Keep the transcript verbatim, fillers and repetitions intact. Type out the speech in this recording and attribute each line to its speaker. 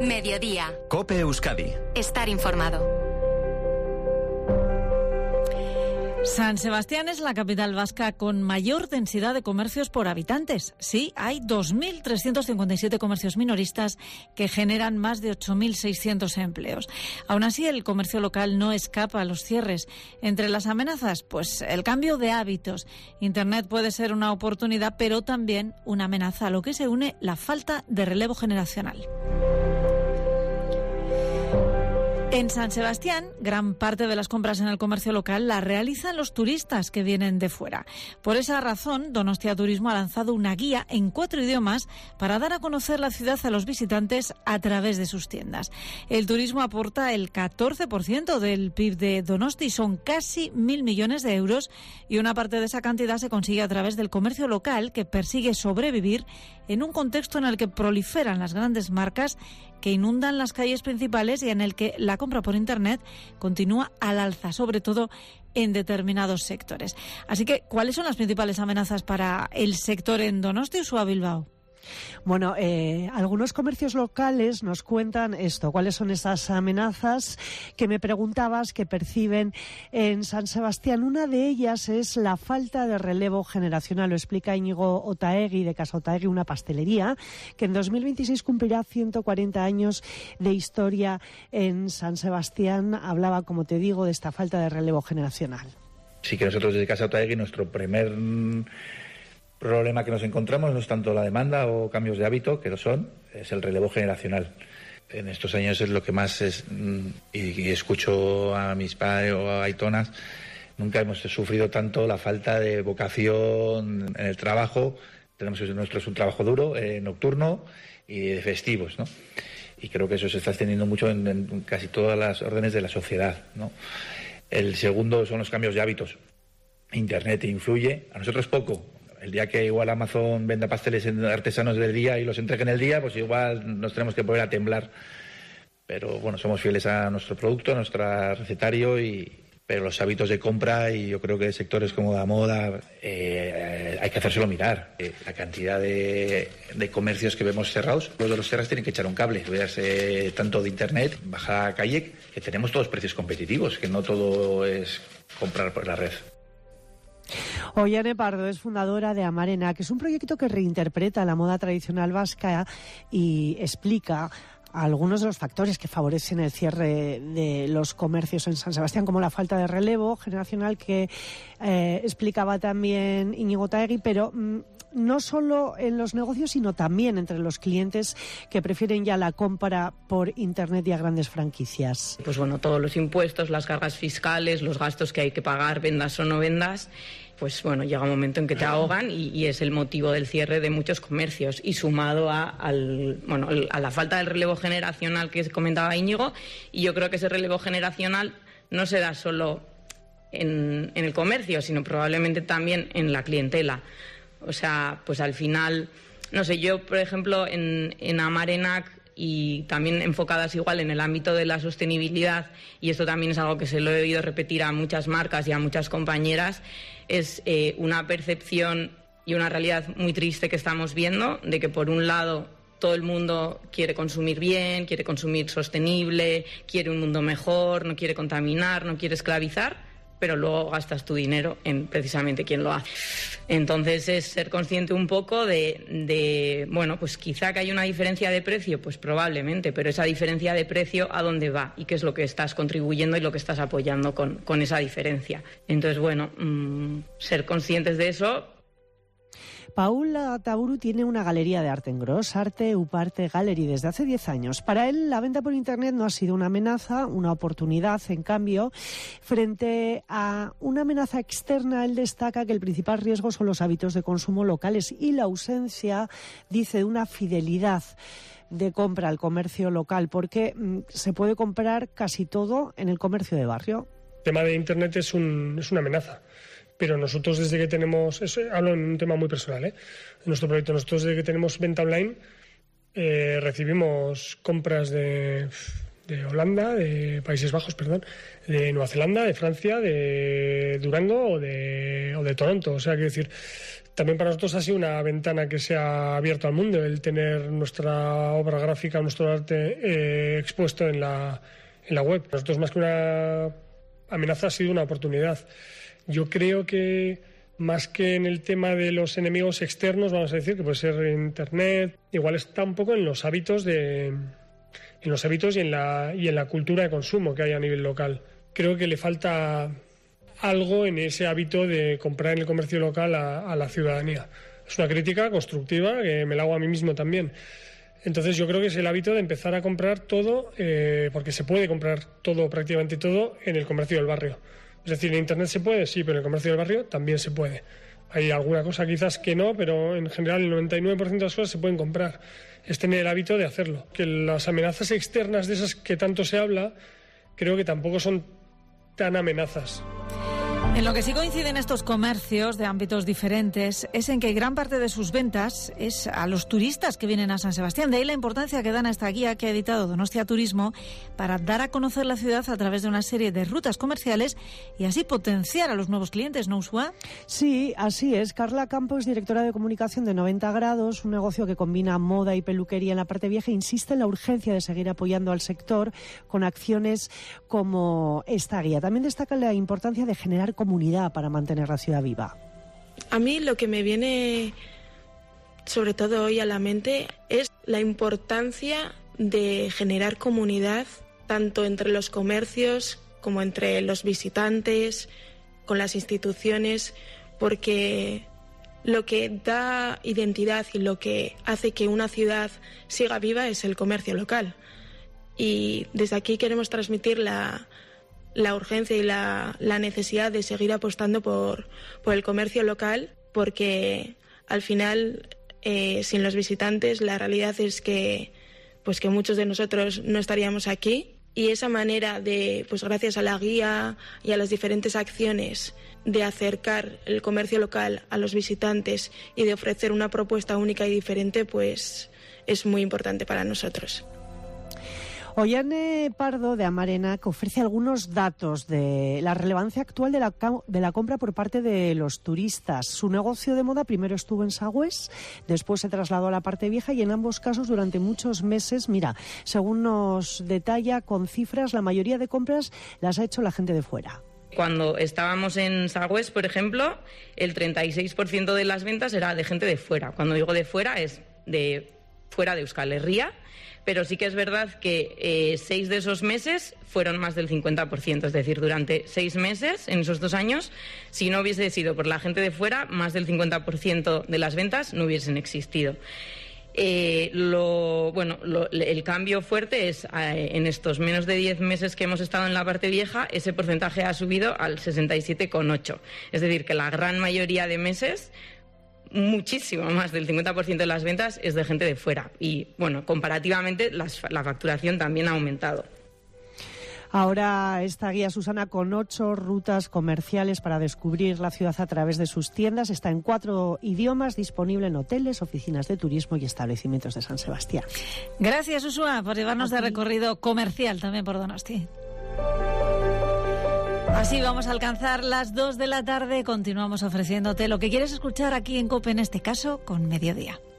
Speaker 1: Mediodía.
Speaker 2: COPE Euskadi.
Speaker 1: Estar informado.
Speaker 3: San Sebastián es la capital vasca con mayor densidad de comercios por habitantes. Sí, hay dos mil trescientos cincuenta y siete comercios minoristas que generan más de ocho mil seiscientos empleos. Aún así, el comercio local no escapa a los cierres. Entre las amenazas, pues el cambio de hábitos. Internet puede ser una oportunidad, pero también una amenaza, a lo que se une la falta de relevo generacional. En San Sebastián, gran parte de las compras en el comercio local las realizan los turistas que vienen de fuera. Por esa razón, Donostia Turismo ha lanzado una guía en cuatro idiomas para dar a conocer la ciudad a los visitantes a través de sus tiendas. El turismo aporta el catorce por ciento del P I B de Donosti, son casi mil millones de euros, y una parte de esa cantidad se consigue a través del comercio local, que persigue sobrevivir en un contexto en el que proliferan las grandes marcas que inundan las calles principales y en el que la compra por Internet continúa al alza, sobre todo en determinados sectores. Así que, ¿cuáles son las principales amenazas para el sector en Donosti o Bilbao?
Speaker 4: Bueno, eh, algunos comercios locales nos cuentan esto, cuáles son esas amenazas que me preguntabas que perciben en San Sebastián. Una de ellas es la falta de relevo generacional. Lo explica Íñigo Otaegui, de Casa Otaegui, una pastelería que en dos mil veintiséis cumplirá ciento cuarenta años de historia en San Sebastián. Hablaba, como te digo, de esta falta de relevo generacional.
Speaker 5: Sí, que nosotros desde Casa Otaegui, nuestro primer problema que nos encontramos no es tanto la demanda o cambios de hábito, que lo son, es el relevo generacional. En estos años es lo que más es, y, y escucho a mis padres o a Aitonas, nunca hemos sufrido tanto la falta de vocación en el trabajo. Tenemos nuestro es un trabajo duro, eh, nocturno y de festivos, ¿no? Y creo que eso se está extendiendo mucho en, en casi todas las órdenes de la sociedad, ¿no? El segundo son los cambios de hábitos. Internet influye, a nosotros poco. El día que igual Amazon venda pasteles artesanos del día y los entregue en el día, pues igual nos tenemos que poner a temblar. Pero bueno, somos fieles a nuestro producto, a nuestro recetario, y pero los hábitos de compra, y yo creo que sectores como la moda, eh, hay que hacérselo mirar. Eh, la cantidad de, de comercios que vemos cerrados, los de los cerrados tienen que echar un cable, veas tanto de Internet, baja a calle, que tenemos todos precios competitivos, que no todo es comprar por la red.
Speaker 4: Ollane Pardo es fundadora de Amarena, que es un proyecto que reinterpreta la moda tradicional vasca y explica algunos de los factores que favorecen el cierre de los comercios en San Sebastián, como la falta de relevo generacional que eh, explicaba también Íñigo Otaegui, pero mm, no solo en los negocios, sino también entre los clientes que prefieren ya la compra por Internet y a grandes franquicias.
Speaker 6: Pues bueno, todos los impuestos, las cargas fiscales, los gastos que hay que pagar, vendas o no vendas, pues bueno, llega un momento en que te ahogan y, y es el motivo del cierre de muchos comercios, y sumado a, al, bueno, a la falta del relevo generacional que comentaba Íñigo. Y yo creo que ese relevo generacional no se da solo en, en el comercio, sino probablemente también en la clientela. O sea, pues al final, no sé, yo por ejemplo en, en Amarenac, y también enfocadas igual en el ámbito de la sostenibilidad, y esto también es algo que se lo he oído repetir a muchas marcas y a muchas compañeras, es eh, una percepción y una realidad muy triste que estamos viendo, de que por un lado todo el mundo quiere consumir bien, quiere consumir sostenible, quiere un mundo mejor, no quiere contaminar, no quiere esclavizar, pero luego gastas tu dinero en precisamente quien lo hace. Entonces es ser consciente un poco de, de, bueno, pues quizá que hay una diferencia de precio, pues probablemente, pero esa diferencia de precio, ¿a dónde va? Y qué es lo que estás contribuyendo y lo que estás apoyando con, con esa diferencia. Entonces, bueno, mmm, ser conscientes de eso.
Speaker 4: Paul Taburu tiene una galería de arte en Gros, Arte Uparte Gallery, desde hace diez años. Para él, la venta por Internet no ha sido una amenaza, una oportunidad. En cambio, frente a una amenaza externa, él destaca que el principal riesgo son los hábitos de consumo locales y la ausencia, dice, de una fidelidad de compra al comercio local, porque mm, se puede comprar casi todo en el comercio de barrio.
Speaker 7: El tema de Internet es, un, es una amenaza. Pero nosotros desde que tenemos, eso, hablo en un tema muy personal, ¿eh? En nuestro proyecto, nosotros desde que tenemos venta online, eh, recibimos compras de, de Holanda, de Países Bajos, perdón, de Nueva Zelanda, de Francia, de Durango o de, o de Toronto. O sea, quiero decir, también para nosotros ha sido una ventana que se ha abierto al mundo, el tener nuestra obra gráfica, nuestro arte eh, expuesto en la, en la web. Para nosotros, más que una amenaza, ha sido una oportunidad. Yo creo que más que en el tema de los enemigos externos, vamos a decir, que puede ser Internet, igual está un poco en los hábitos de, en los hábitos y en la y en la cultura de consumo que hay a nivel local. Creo que le falta algo en ese hábito de comprar en el comercio local a, a la ciudadanía. Es una crítica constructiva que me la hago a mí mismo también. Entonces yo creo que es el hábito de empezar a comprar todo, eh, porque se puede comprar todo, prácticamente todo, en el comercio del barrio. Es decir, en Internet se puede, sí, pero en el comercio del barrio también se puede. Hay alguna cosa quizás que no, pero en general el noventa y nueve por ciento de las cosas se pueden comprar. Es tener el hábito de hacerlo. Que las amenazas externas de esas que tanto se habla, creo que tampoco son tan amenazas.
Speaker 3: En lo que sí coinciden estos comercios de ámbitos diferentes es en que gran parte de sus ventas es a los turistas que vienen a San Sebastián. De ahí la importancia que dan a esta guía que ha editado Donostia Turismo para dar a conocer la ciudad a través de una serie de rutas comerciales y así potenciar a los nuevos clientes, ¿no, Ushua?
Speaker 4: Sí, así es. Carla Campos, directora de comunicación de noventa grados, un negocio que combina moda y peluquería en la parte vieja, insiste en la urgencia de seguir apoyando al sector con acciones como esta guía. También destaca la importancia de generar comunidad para mantener la ciudad viva.
Speaker 1: A mí lo que me viene sobre todo hoy a la mente es la importancia de generar comunidad tanto entre los comercios como entre los visitantes, con las instituciones, porque lo que da identidad y lo que hace que una ciudad siga viva es el comercio local. Y desde aquí queremos transmitir la la urgencia y la, la necesidad de seguir apostando por, por el comercio local, porque al final, eh, sin los visitantes, la realidad es que, pues que muchos de nosotros no estaríamos aquí. Y esa manera de, pues gracias a la guía y a las diferentes acciones de acercar el comercio local a los visitantes y de ofrecer una propuesta única y diferente, pues es muy importante para nosotros.
Speaker 4: Ollane Pardo, de Amarena, que ofrece algunos datos de la relevancia actual de la, de la compra por parte de los turistas. Su negocio de moda primero estuvo en Sagües, después se trasladó a la parte vieja y en ambos casos durante muchos meses, mira, según nos detalla con cifras, la mayoría de compras las ha hecho la gente de fuera.
Speaker 6: Cuando estábamos en Sagües, por ejemplo, el treinta y seis por ciento de las ventas era de gente de fuera. Cuando digo de fuera, es de fuera de Euskal Herria. Pero sí que es verdad que eh, seis de esos meses fueron más del cincuenta por ciento. Es decir, durante seis meses, en esos dos años, si no hubiese sido por la gente de fuera, más del cincuenta por ciento de las ventas no hubiesen existido. Eh, lo, bueno, lo, el cambio fuerte es eh, en estos menos de diez meses que hemos estado en la parte vieja, ese porcentaje ha subido al sesenta y siete coma ocho. Es decir, que la gran mayoría de meses, muchísimo más del cincuenta por ciento de las ventas es de gente de fuera y, bueno, comparativamente las, la facturación también ha aumentado.
Speaker 4: Ahora esta guía, Susana, con ocho rutas comerciales para descubrir la ciudad a través de sus tiendas, está en cuatro idiomas, disponible en hoteles, oficinas de turismo y establecimientos de San Sebastián.
Speaker 3: Gracias, Ushua, por llevarnos de recorrido comercial también por Donosti. Así vamos a alcanzar las dos de la tarde. Continuamos ofreciéndote lo que quieres escuchar aquí en COPE, en este caso con Mediodía.